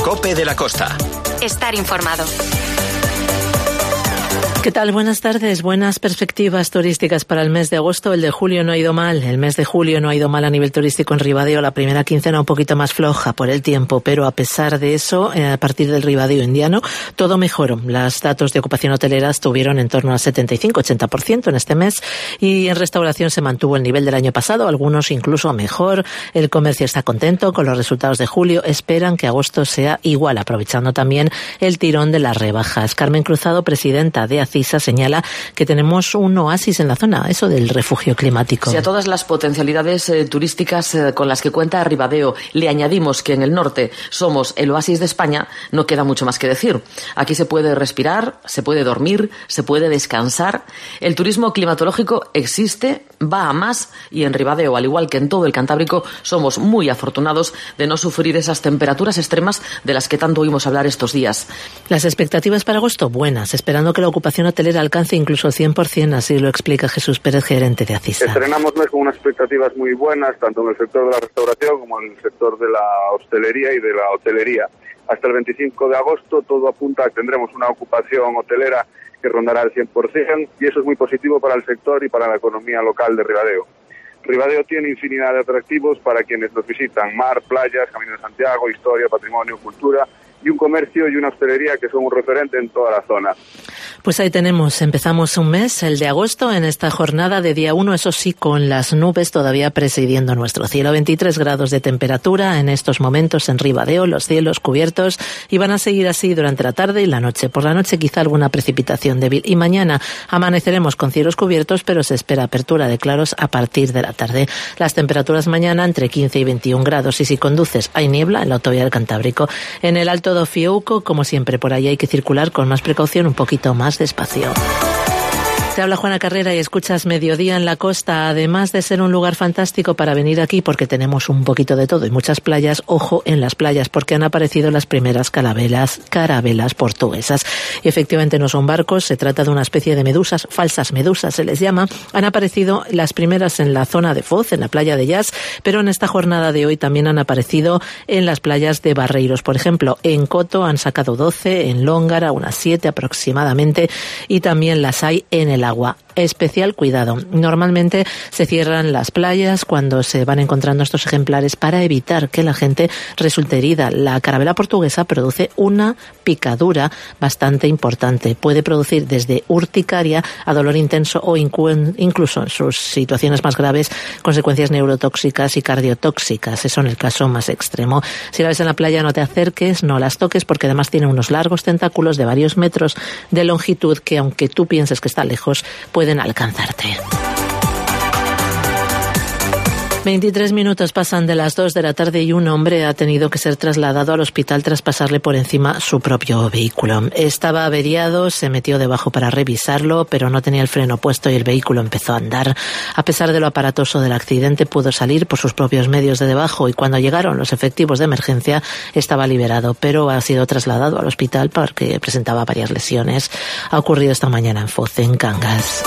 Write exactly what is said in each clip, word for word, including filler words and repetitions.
COPE de la Costa. Estar informado. ¿Qué tal? Buenas tardes. Buenas perspectivas turísticas para el mes de agosto. El de julio no ha ido mal. El mes de julio no ha ido mal a nivel turístico en Ribadeo. La primera quincena un poquito más floja por el tiempo, pero a pesar de eso, a partir del Ribadeo indiano, todo mejoró. Los datos de ocupación hotelera estuvieron en torno al setenta y cinco a ochenta por ciento en este mes y en restauración se mantuvo el nivel del año pasado, algunos incluso mejor. El comercio está contento con los resultados de julio. Esperan que agosto sea igual, aprovechando también el tirón de las rebajas. Carmen Cruzado, presidenta de ACISA, señala que tenemos un oasis en la zona, eso del refugio climático. Si a todas las potencialidades eh, turísticas eh, con las que cuenta Ribadeo le añadimos que en el norte somos el oasis de España, no queda mucho más que decir. Aquí se puede respirar, se puede dormir, se puede descansar. El turismo climatológico existe, va a más y en Ribadeo, al igual que en todo el Cantábrico, somos muy afortunados de no sufrir esas temperaturas extremas de las que tanto oímos hablar estos días. Las expectativas para agosto, buenas, esperando que la ocupación hotelera alcance incluso el cien por ciento, así lo explica Jesús Pérez, gerente de ACISA. Estrenamos mes con unas expectativas muy buenas, tanto en el sector de la restauración como en el sector de la hostelería y de la hotelería. Hasta el veinticinco de agosto todo apunta a que tendremos una ocupación hotelera que rondará el cien por ciento y eso es muy positivo para el sector y para la economía local de Ribadeo. Ribadeo tiene infinidad de atractivos para quienes nos visitan: mar, playas, Camino de Santiago, historia, patrimonio, cultura y un comercio y una hostelería que son un referente en toda la zona. Pues ahí tenemos, empezamos un mes, el de agosto, en esta jornada de día uno, eso sí, con las nubes todavía presidiendo nuestro cielo. veintitrés grados de temperatura en estos momentos en Ribadeo, los cielos cubiertos, y van a seguir así durante la tarde y la noche. Por la noche quizá alguna precipitación débil. Y mañana amaneceremos con cielos cubiertos, pero se espera apertura de claros a partir de la tarde. Las temperaturas mañana entre quince y veintiún grados, y si conduces hay niebla en la autovía del Cantábrico. En el Alto do Fiouco, como siempre, por ahí hay que circular con más precaución, un poquito más despacio. Te habla Juana Carrera y escuchas Mediodía en la Costa. Además de ser un lugar fantástico para venir aquí porque tenemos un poquito de todo y muchas playas, ojo en las playas porque han aparecido las primeras carabelas, carabelas portuguesas. Y efectivamente no son barcos, se trata de una especie de medusas, falsas medusas se les llama. Han aparecido las primeras en la zona de Foz, en la playa de Llas, pero en esta jornada de hoy también han aparecido en las playas de Barreiros. Por ejemplo, en Coto han sacado doce, en Lóngara unas siete aproximadamente, y también las hay en el agua. Especial cuidado. Normalmente se cierran las playas cuando se van encontrando estos ejemplares para evitar que la gente resulte herida. La carabela portuguesa produce una picadura bastante importante. Puede producir desde urticaria a dolor intenso o incluso en sus situaciones más graves consecuencias neurotóxicas y cardiotóxicas. Eso en el caso más extremo. Si la ves en la playa no te acerques, no las toques porque además tiene unos largos tentáculos de varios metros de longitud que aunque tú pienses que está lejos, pueden alcanzarte. veintitrés minutos pasan de las dos de la tarde y un hombre ha tenido que ser trasladado al hospital tras pasarle por encima su propio vehículo. Estaba averiado, se metió debajo para revisarlo, pero no tenía el freno puesto y el vehículo empezó a andar. A pesar de lo aparatoso del accidente, pudo salir por sus propios medios de debajo y cuando llegaron los efectivos de emergencia estaba liberado, pero ha sido trasladado al hospital porque presentaba varias lesiones. Ha ocurrido esta mañana en Foz, en Cangas.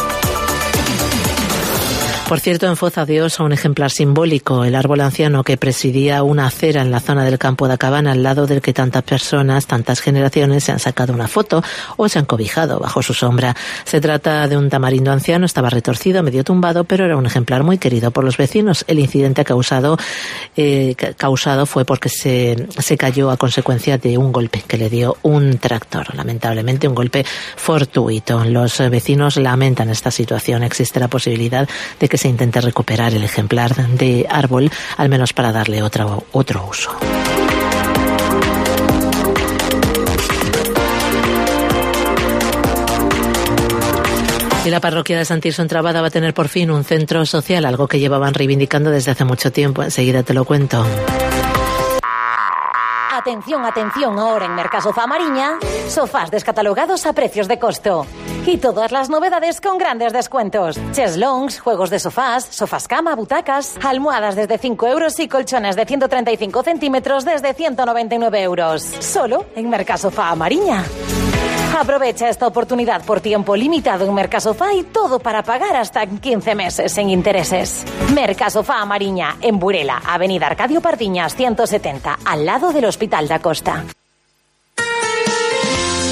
Por cierto, en Foz adiós a un ejemplar simbólico, el árbol anciano que presidía una acera en la zona del campo de Acabana, al lado del que tantas personas, tantas generaciones se han sacado una foto o se han cobijado bajo su sombra. Se trata de un tamarindo anciano, estaba retorcido, medio tumbado, pero era un ejemplar muy querido por los vecinos. El incidente causado, eh, causado fue porque se, se cayó a consecuencia de un golpe que le dio un tractor. Lamentablemente, un golpe fortuito. Los vecinos lamentan esta situación. Existe la posibilidad de que se intente recuperar el ejemplar de árbol, al menos para darle otro, otro uso. Y la parroquia de Sant Tirso en Trabada va a tener por fin un centro social, algo que llevaban reivindicando desde hace mucho tiempo. Enseguida te lo cuento. Atención, atención, ahora en Mercasofá Mariña, sofás descatalogados a precios de costo. Y todas las novedades con grandes descuentos. Cheslongs, juegos de sofás, sofás cama, butacas, almohadas desde cinco euros y colchones de ciento treinta y cinco centímetros desde ciento noventa y nueve euros. Solo en Mercasofá Mariña. Aprovecha esta oportunidad por tiempo limitado en Mercasofá y todo para pagar hasta quince meses en intereses. Mercasofá Mariña, en Burela, Avenida Arcadio Pardiñas ciento setenta, al lado del Hospital da Costa.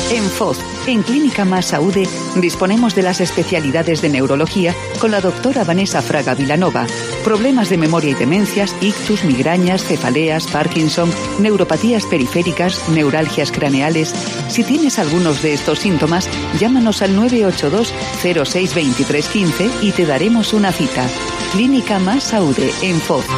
En F O Z, en Clínica Más Saúde, disponemos de las especialidades de neurología con la doctora Vanessa Fraga Vilanova. Problemas de memoria y demencias, ictus, migrañas, cefaleas, Parkinson, neuropatías periféricas, neuralgias craneales. Si tienes algunos de estos síntomas, llámanos al nueve ocho dos cero seis dos tres uno cinco y te daremos una cita. Clínica Más Saúde, en F O Z.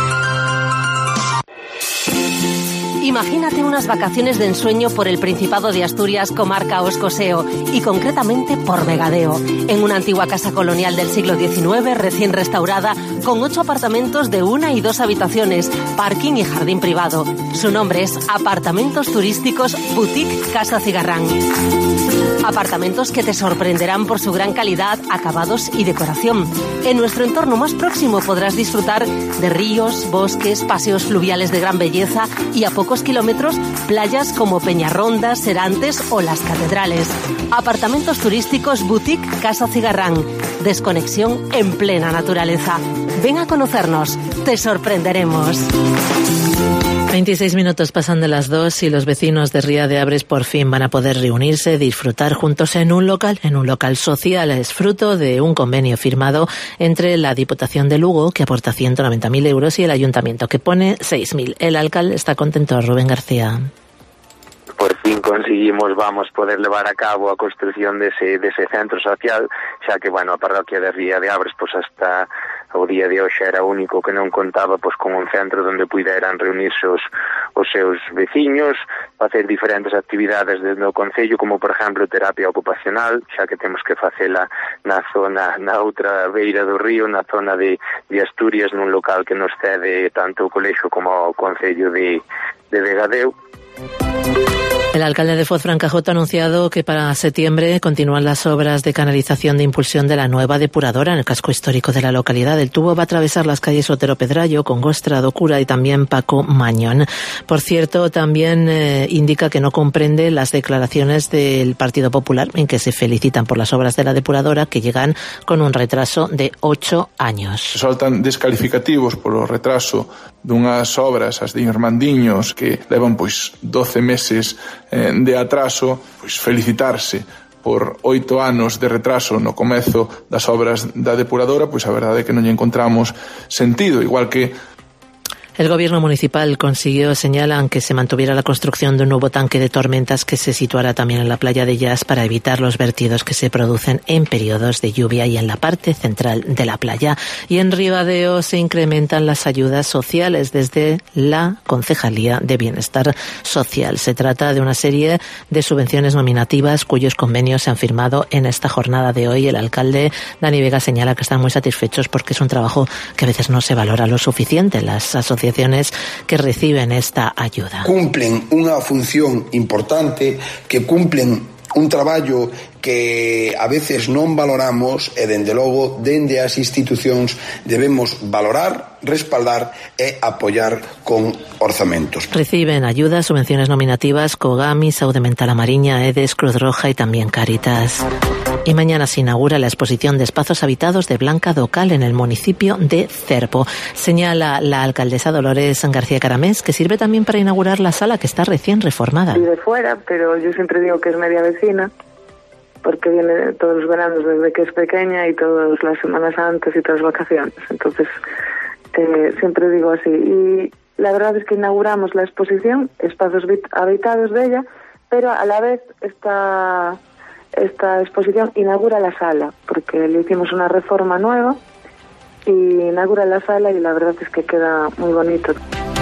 Imagínate unas vacaciones de ensueño por el Principado de Asturias, comarca Oscoseo, y concretamente por Vegadeo, en una antigua casa colonial del siglo diecinueve, recién restaurada, con ocho apartamentos de una y dos habitaciones, parking y jardín privado. Su nombre es Apartamentos Turísticos Boutique Casa Cigarrán. Apartamentos que te sorprenderán por su gran calidad, acabados y decoración. En nuestro entorno más próximo podrás disfrutar de ríos, bosques, paseos fluviales de gran belleza y a pocos kilómetros playas como Peñarronda, Serantes o Las Catedrales. Apartamentos turísticos Boutique Casa Cigarrán. Desconexión en plena naturaleza. Ven a conocernos, te sorprenderemos. veintiséis minutos pasan de las dos y los vecinos de Ría de Abres por fin van a poder reunirse, disfrutar juntos en un local, en un local social. Es fruto de un convenio firmado entre la Diputación de Lugo, que aporta ciento noventa mil euros, y el Ayuntamiento, que pone seis mil. El alcalde está contento. Rubén García. Por fin conseguimos, vamos, poder levar a cabo a construción dese, dese centro social, xa que, bueno, a parroquia de Ría de Abres, pois hasta o día de hoxe era o único que non contaba pois con un centro onde puderan reunirse os, os seus veciños, facer diferentes actividades desde o concello, como por exemplo terapia ocupacional, xa que temos que facela na zona, na outra beira do río, na zona de, de Asturias, nun local que nos cede tanto o colexio como o concello de, de Vegadeo. El alcalde de Foz, Fran Cajot, ha anunciado que para septiembre continúan las obras de canalización de impulsión de la nueva depuradora en el casco histórico de la localidad. El tubo va a atravesar las calles Otero Pedrayo, Congostra, Docura y también Paco Mañón. Por cierto, también eh, indica que no comprende las declaraciones del Partido Popular en que se felicitan por las obras de la depuradora, que llegan con un retraso de ocho años. Soltan descalificativos polo retraso dunhas obras, as de Irmandiños, que levan pois doce meses eh, de atraso. Pois felicitarse por oito anos de retraso no comezo das obras da depuradora, pois a verdade é que non lle encontramos sentido, igual que el gobierno municipal consiguió, señalan, que se mantuviera la construcción de un nuevo tanque de tormentas que se situara también en la playa de Llas para evitar los vertidos que se producen en periodos de lluvia y en la parte central de la playa. Y en Ribadeo se incrementan las ayudas sociales desde la Concejalía de Bienestar Social. Se trata de una serie de subvenciones nominativas cuyos convenios se han firmado en esta jornada de hoy. El alcalde Dani Vega señala que están muy satisfechos porque es un trabajo que a veces no se valora lo suficiente. Las asociaciones que reciben esta ayuda cumplen unha función importante, que cumplen un traballo que a veces non valoramos e, dende logo, dende as institucións debemos valorar, respaldar e apoiar con orzamentos. Reciben ayudas, subvenciones nominativas Cogami, Saúde Mental A Mariña, EDES, Cruz Roja y también Cáritas. Y mañana se inaugura la exposición de espacios habitados de Blanca Docal en el municipio de Cervo. Señala la alcaldesa Dolores García Caramés que sirve también para inaugurar la sala, que está recién reformada. Y de fuera, pero yo siempre digo que es media vecina, porque viene todos los veranos desde que es pequeña y todas las Semanas Santas y todas las vacaciones. Entonces, eh, siempre digo así. Y la verdad es que inauguramos la exposición, espacios habitados de ella, pero a la vez esta... Esta exposición inaugura la sala, porque le hicimos una reforma nueva y inaugura la sala y la verdad es que queda muy bonito.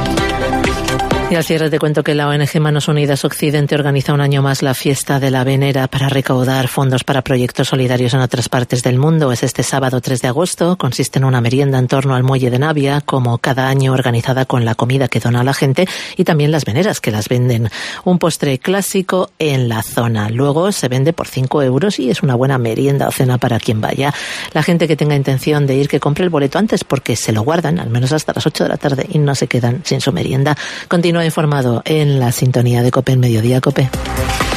Y al cierre te cuento que la O N G Manos Unidas Occidente organiza un año más la fiesta de la Venera para recaudar fondos para proyectos solidarios en otras partes del mundo. Es este sábado tres de agosto. Consiste en una merienda en torno al muelle de Navia, como cada año, organizada con la comida que dona la gente y también las veneras que las venden. Un postre clásico en la zona. Luego se vende por cinco euros y es una buena merienda o cena para quien vaya. La gente que tenga intención de ir, que compre el boleto antes, porque se lo guardan al menos hasta las ocho de la tarde y no se quedan sin su merienda. Continúa informado en la sintonía de COPE, en Mediodía COPE.